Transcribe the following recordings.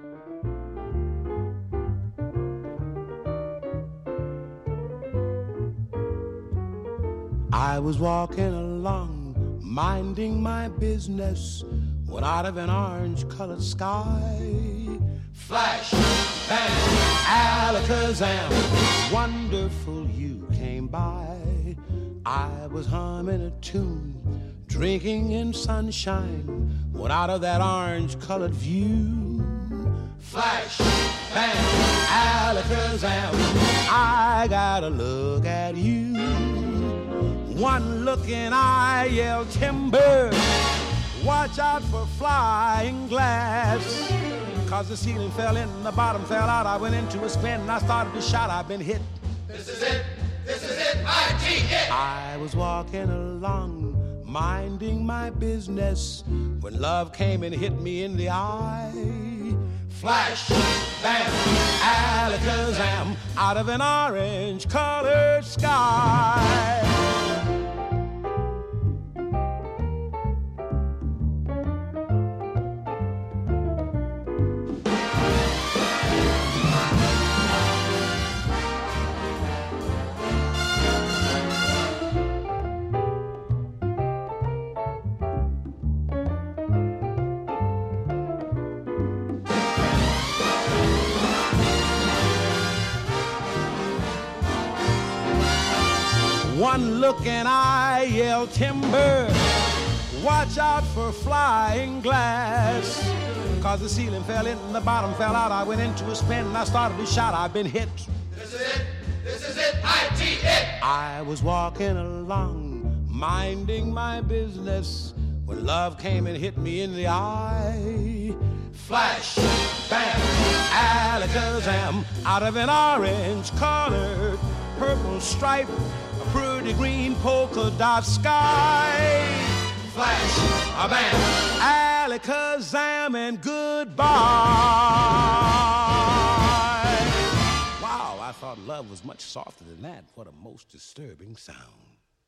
I was walking along, minding my business, when out of an orange-colored sky, flash, bang, alakazam, wonderful you came by. I was humming a tune, drinking in sunshine, when out of that orange-colored view, flash, bang, alakazam, I gotta look at you. One look and I yelled timber, watch out for flying glass. Cause the ceiling fell in, the bottom fell out, I went into a spin and I started to shout, I've been hit. This is it, I-T-it. I was walking along, minding my business, when love came and hit me in the eye. Flash, bam, alakazam, out of an orange-colored sky. One look and I yelled timber, watch out for flying glass. Cause the ceiling fell in and the bottom fell out, I went into a spin and I started to shout, I've been hit. This is it, I-T-it. I was walking along, minding my business, when love came and hit me in the eye. Flash, bam, alakazam, out of an orange-colored purple stripe, a pretty green polka dot sky. Flash, a bam, alakazam, and goodbye. Wow, I thought love was much softer than that. What a most disturbing sound.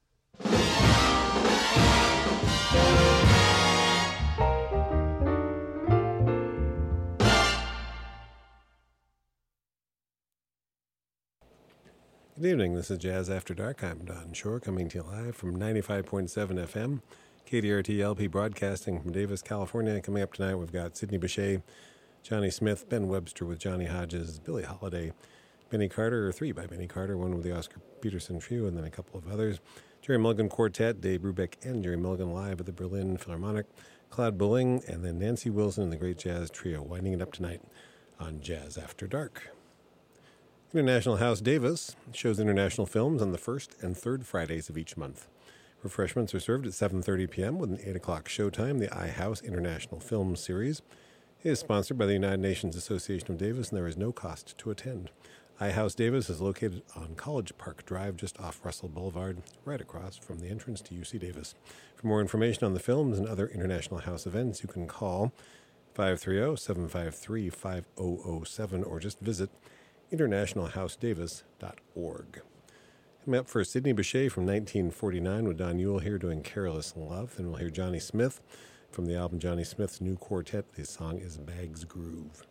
Good evening, this is Jazz After Dark. I'm Don Shore, coming to you live from 95.7 FM, KDRT LP broadcasting from Davis, California. Coming up tonight, we've got Sidney Bechet, Johnny Smith, Ben Webster with Johnny Hodges, Billie Holiday, Benny Carter, or three by Benny Carter, one with the Oscar Peterson Trio, and then a couple of others. Jerry Mulligan Quartet, Dave Brubeck and Jerry Mulligan live at the Berlin Philharmonic, Claude Bolling, and then Nancy Wilson and the Great Jazz Trio, winding it up tonight on Jazz After Dark. International House Davis shows international films on the first and third Fridays of each month. Refreshments are served at 7:30 p.m. with an 8 o'clock showtime. The iHouse International Film Series is sponsored by the United Nations Association of Davis, and there is no cost to attend. iHouse Davis is located on College Park Drive, just off Russell Boulevard, right across from the entrance to UC Davis. For more information on the films and other International House events, you can call 530-753-5007 or just visit internationalhousedavis.org. Coming up for Sidney Bechet from 1949 with Don Ewell here doing Careless Love. Then we'll hear Johnny Smith from the album Johnny Smith's New Quartet. The song is Bag's Groove.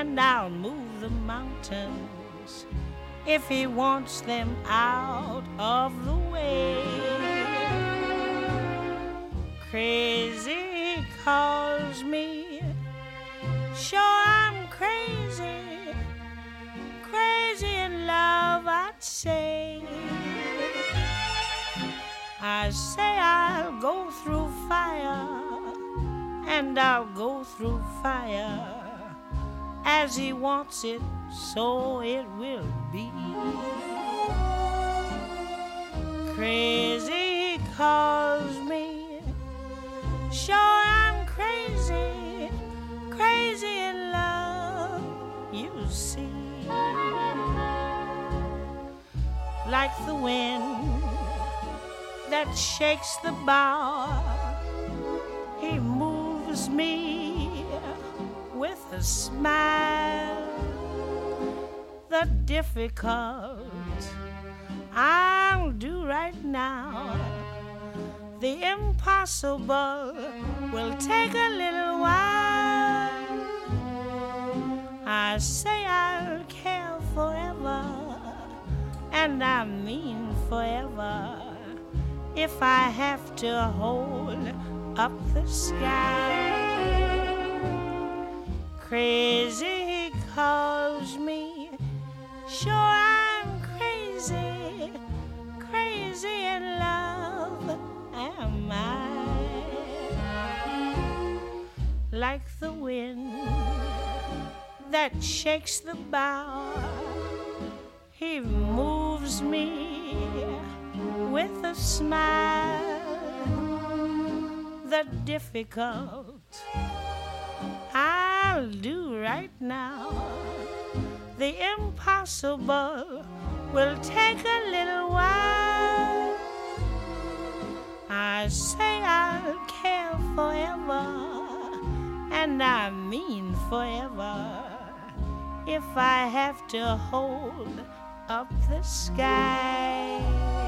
and I'll move the mountains if he wants them out of the way. Crazy he calls me, sure I'm crazy, crazy in love I'd say. I say I'll go through fire, and I'll go through fire. As he wants it, so it will be. Crazy he calls me, sure I'm crazy, crazy in love, you see. Like the wind that shakes the bough, he moves me with a smile. The difficult I'll do right now, the impossible will take a little while. I say I'll care forever, and I mean forever, if I have to hold up the sky. Crazy he calls me, sure I'm crazy, crazy in love am I. Like the wind that shakes the bough, he moves me with a smile. The difficult I'll do right now, the impossible will take a little while. I say I'll care forever, and I mean forever, if I have to hold up the sky.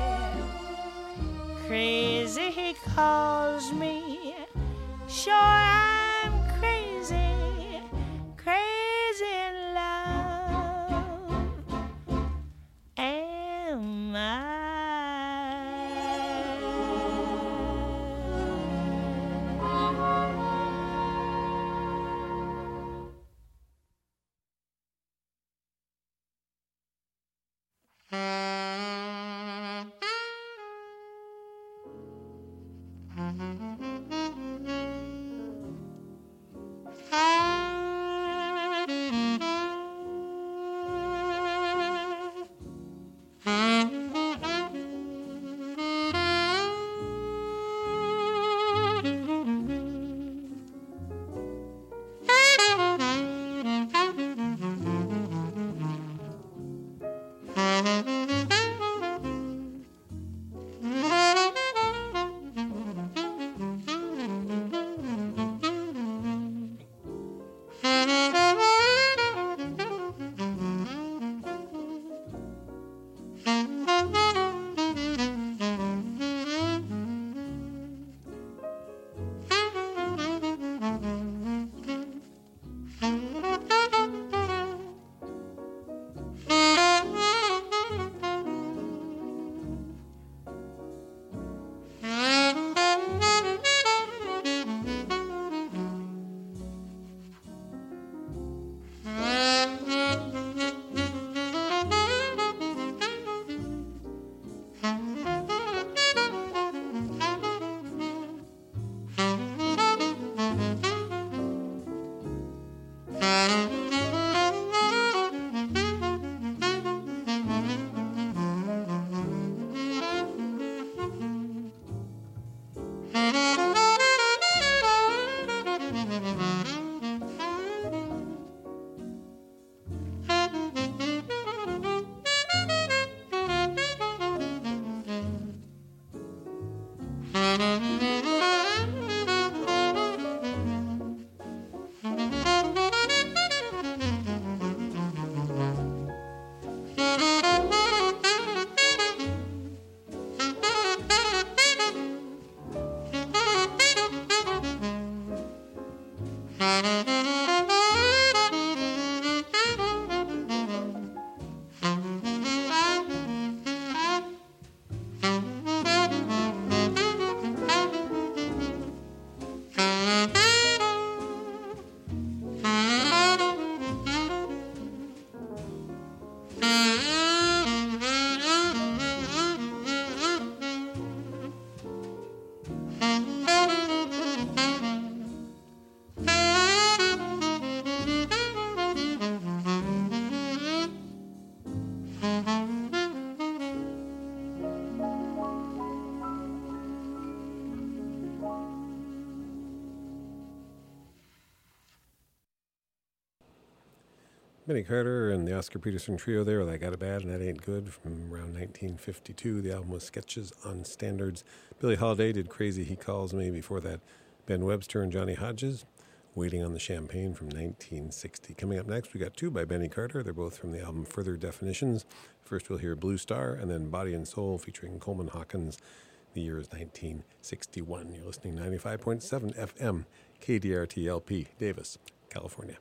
Crazy he calls me, sure I'm crazy, crazy in love am I. Benny Carter and the Oscar Peterson trio there, That Got It Bad and That Ain't Good, from around 1952. The album was Sketches on Standards. Billie Holiday did Crazy He Calls Me. Before that, Ben Webster and Johnny Hodges, Waiting on the Champagne, from 1960. Coming up next, we got two by Benny Carter. They're both from the album Further Definitions. First, we'll hear Blue Star, and then Body and Soul featuring Coleman Hawkins. The year is 1961. You're listening to 95.7 FM, KDRT-LP, Davis, California.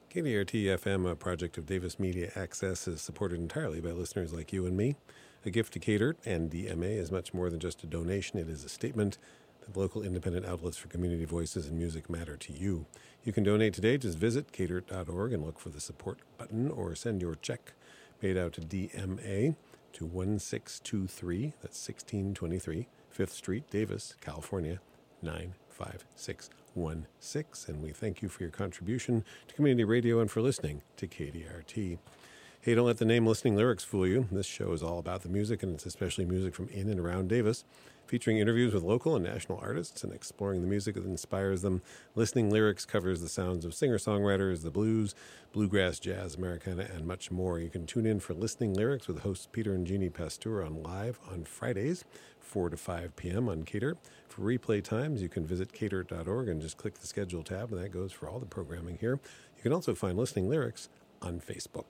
KDRT-FM, a project of Davis Media Access, is supported entirely by listeners like you and me. A gift to KDRT and DMA is much more than just a donation. It is a statement that local independent outlets for community voices and music matter to you. You can donate today. Just visit kdirt.org and look for the support button, or send your check made out to DMA to 1623, that's 1623, 5th Street, Davis, California, 95616. And we thank you for your contribution to community radio and for listening to KDRT. Hey, don't let the name Listening Lyrics fool you. This show is all about the music, and it's especially music from in and around Davis, featuring interviews with local and national artists and exploring the music that inspires them. Listening Lyrics covers the sounds of singer-songwriters, the blues, bluegrass, jazz, Americana, and much more. You can tune in for Listening Lyrics with hosts Peter and Jeannie Pasteur on live on Fridays, 4 to 5 p.m. on KDRT. For replay times, you can visit kdirt.org and just click the schedule tab, and that goes for all the programming here. You can also find Listening Lyrics on Facebook.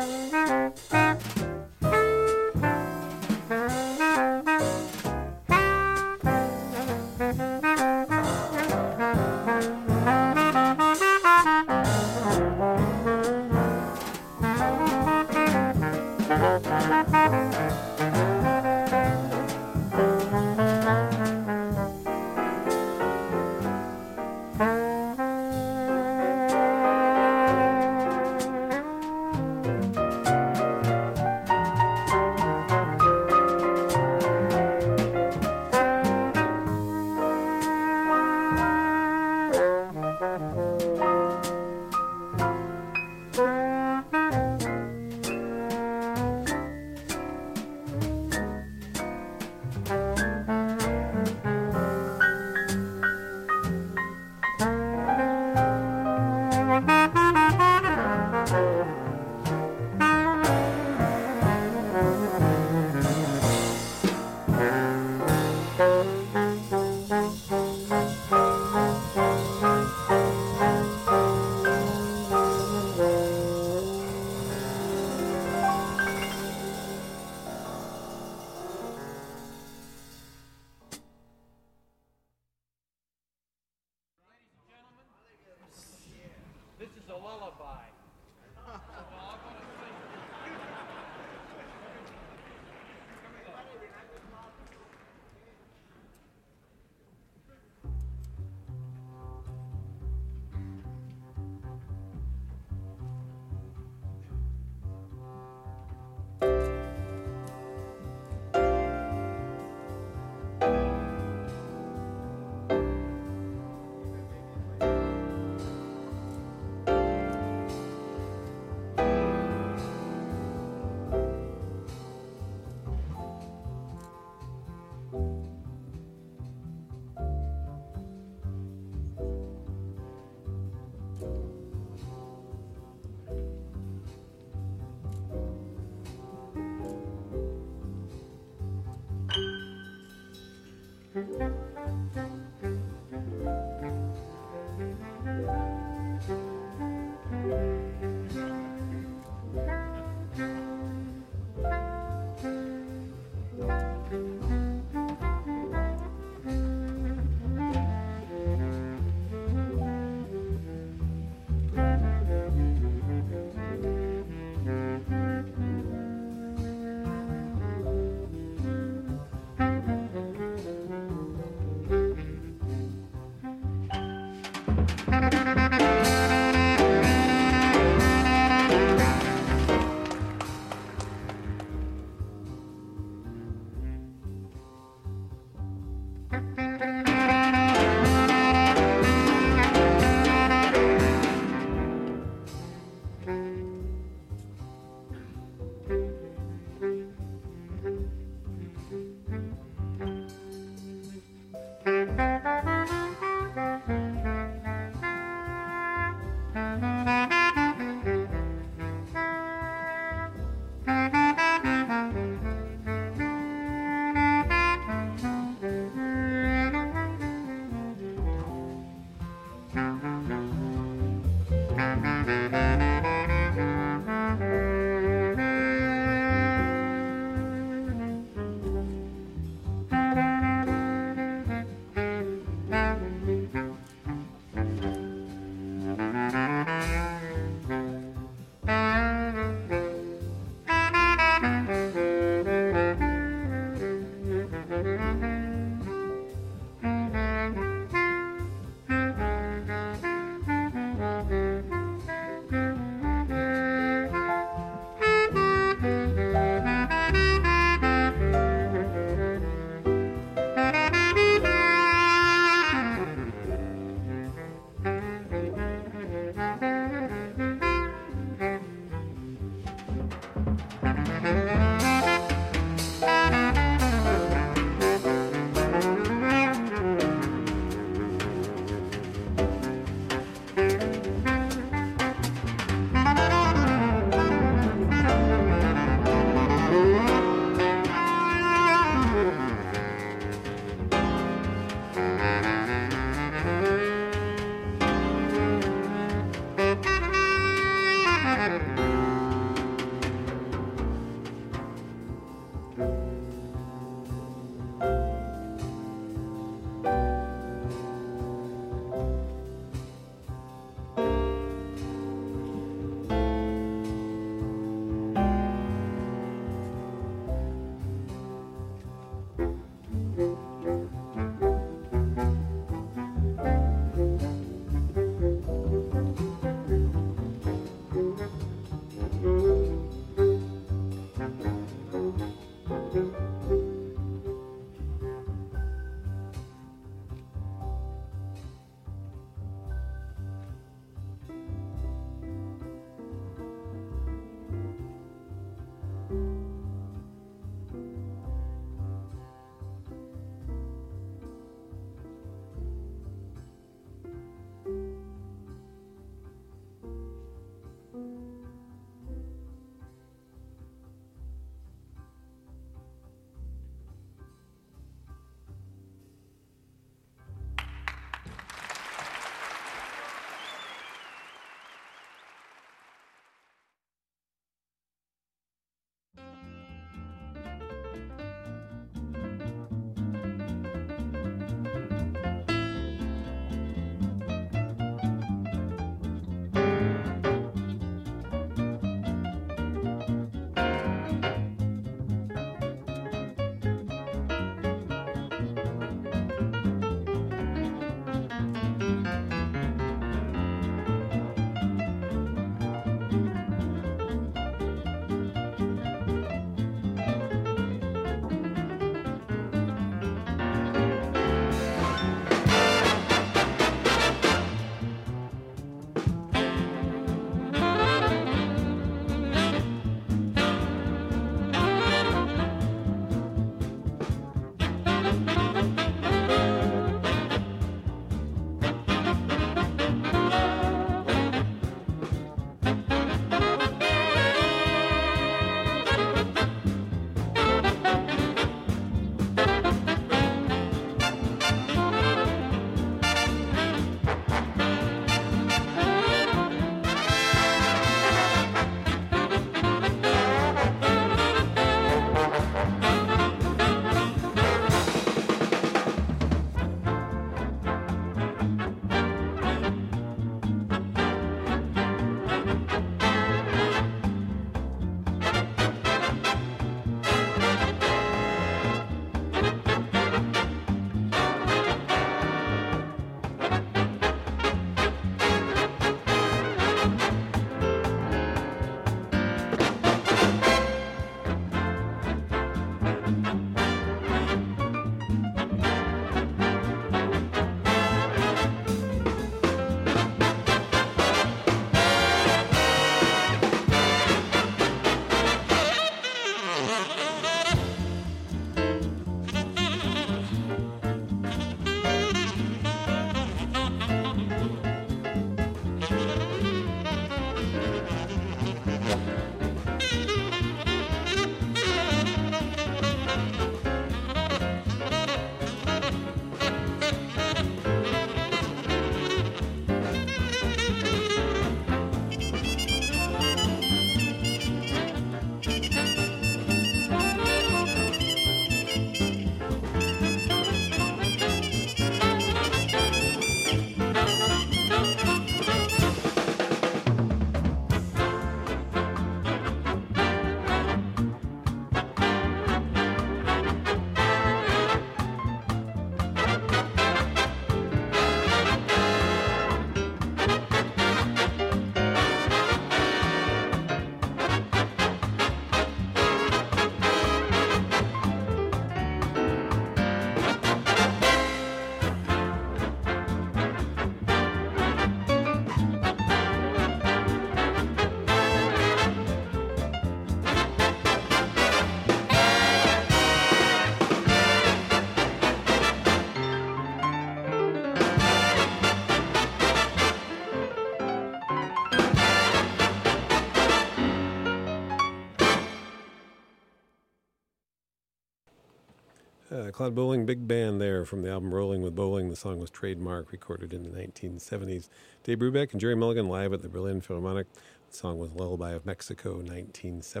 Clyde Bowling Big Band there from the album Rolling with Bowling. The song was Trademark, recorded in the 1970s. Dave Brubeck and Jerry Mulligan live at the Berlin Philharmonic. The song was Lullaby of Mexico, 1970.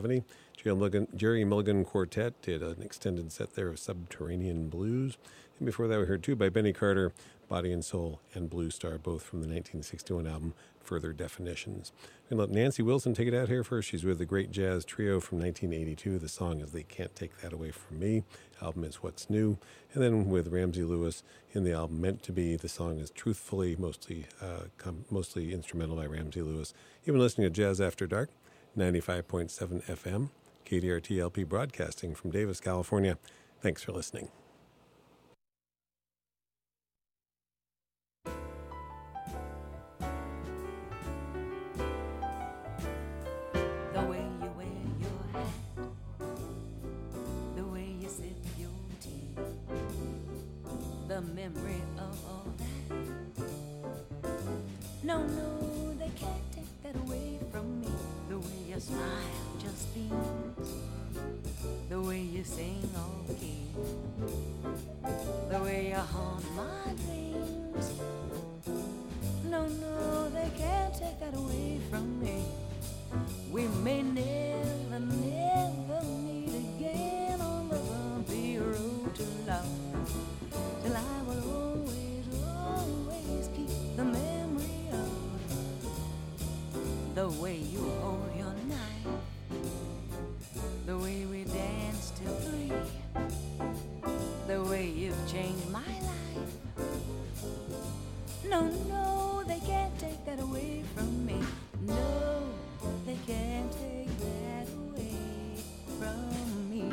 Jerry Mulligan Quartet did an extended set there of Subterranean Blues. And before that, we heard two by Benny Carter, Body and Soul, and Blue Star, both from the 1961 album Further Definitions. I'm going to let Nancy Wilson take it out here first. She's with the Great Jazz Trio from 1982. The song is They Can't Take That Away From Me. The album is What's New. And then with Ramsey Lewis in the album Meant to Be. The song is Truthfully, mostly instrumental by Ramsey Lewis. You've been listening to Jazz After Dark, 95.7 FM, KDRT LP broadcasting from Davis, California. Thanks for listening. The memory of all that. No, they can't take that away from me. The way you smile just beams, the way you sing all key, the way you haunt my dreams. No, they can't take that away from me. We may never meet again on the bumpy road to love. Till I will always keep the memory of the way you hold your knife, the way we danced till 3, the way you've changed my life. No, they can't take that away from me. No, they can't take that away from me.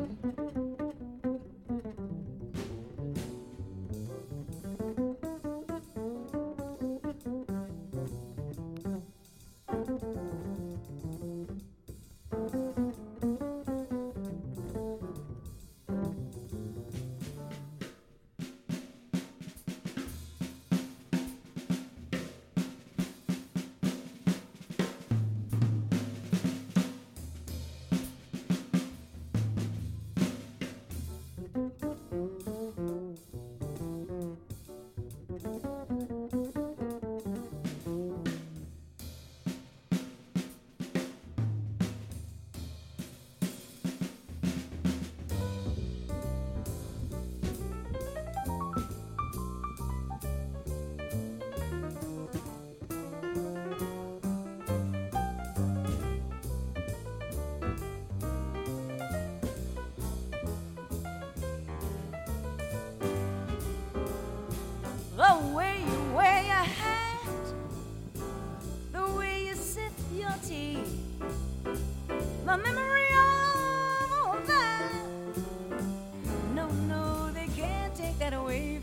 The way you wear your hat, the way you sip your tea, the memory of all that. No, they can't take that away